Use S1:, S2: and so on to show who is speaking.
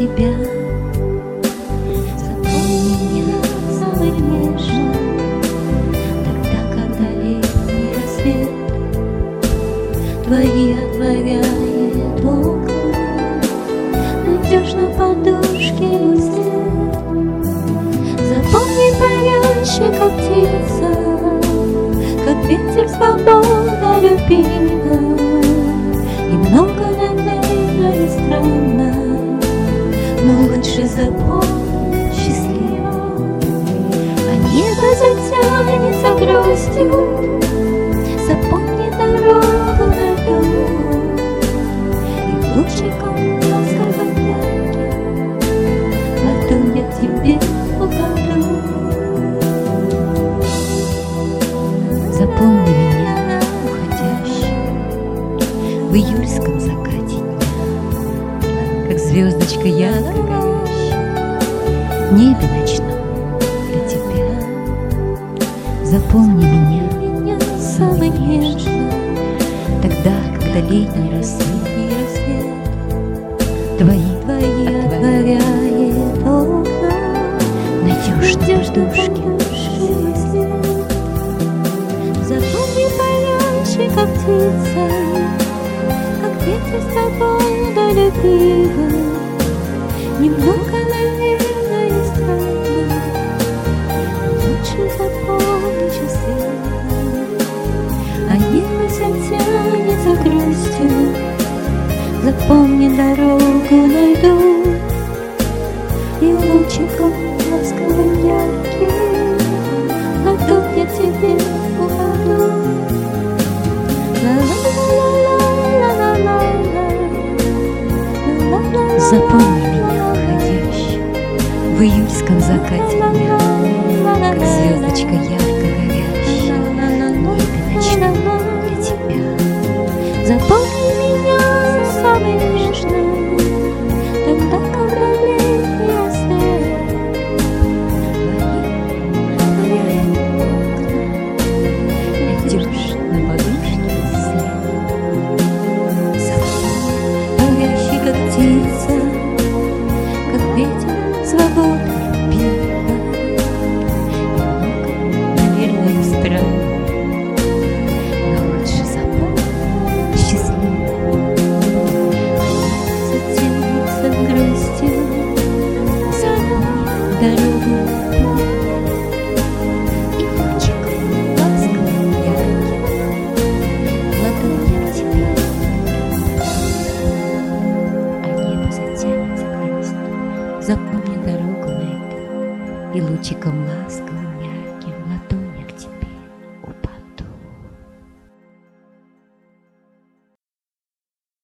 S1: тебя. Запомни меня самый нежно, тогда, когда летний рассвет твои отворяет окна, надежно подушки узде. Запомни парящий, как птица, как ветер свобода любима. И много, наверное, странно, но лучше запомни счастливо. А небо затянется грустью, запомни дорогу на льду. И лучиком ласковым ярким ладонь я тебе покажу. Запомни меня, уходящий в июльском закате дня, как звездочка ярко горящая в небе ночном для тебя. Запомни меня самый нежно, тогда, когда летний рассвет твои отворяет окна, надежно подушки. Запомни парящий, как птица, как ветер свобода любима. Немного, наверное, странно, лучше запомни счастливо. А небо вся тянется грустью, запомни дорогу найду. И лучиком ласковым ярким ладонь я тебе укладу. Запомни меня, уходящий в июльском закате дня, как звездочка ярко горящая в небе ночном для тебя. Запомни меня самый нежный, тогда, когда летний рассвет отворяет окна, надежно подушки след. Парящий, как птица, как ветер свободы любима. Наверное, странно, но лучше запомни счастливо. Затянется грустью, запомни дорогу. И лучиком ласковым ярким ладонь я к тебе. А небо затянется грустью, запомни дорогу найду. И лучиком ласковым